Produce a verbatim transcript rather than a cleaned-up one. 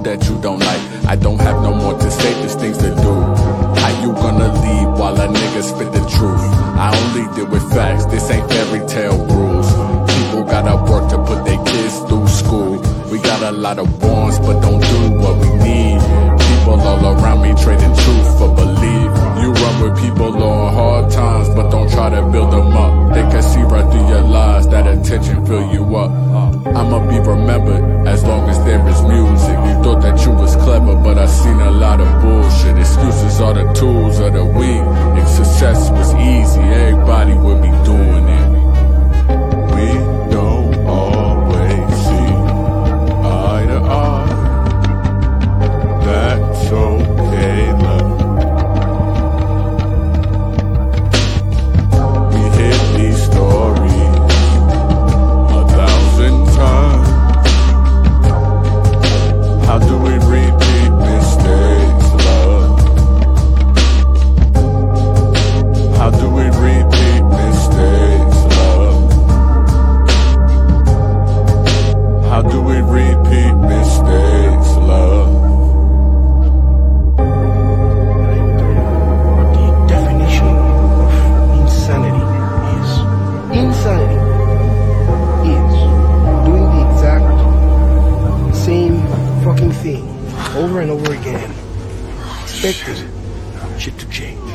that you don't like. I don't have no more to say, there's things to do. How you gonna leave while a nigga spit the truth? I only deal with facts, this ain't fairy tale rules. People gotta work to put their kids through school. We got a lot of wants, but don't do what we need. People all around me trading truth for belief. You run with people on hard times, but don't try to build them up. They can see right through your lies, that attention fill you up. I'ma be remembered as long as there is music. You thought that you was clever, but I seen a lot of bullshit. Excuses are the tools of the weak. If success was easy, everybody would be doing it. We don't always see eye to eye. That's okay, love. We hit these stories a thousand times. How do we repeat mistakes, love? How do we repeat mistakes, love? How do we repeat mistakes, love? The definition of insanity is insanity is doing the exact same fucking thing over and over again, expecting shit to change.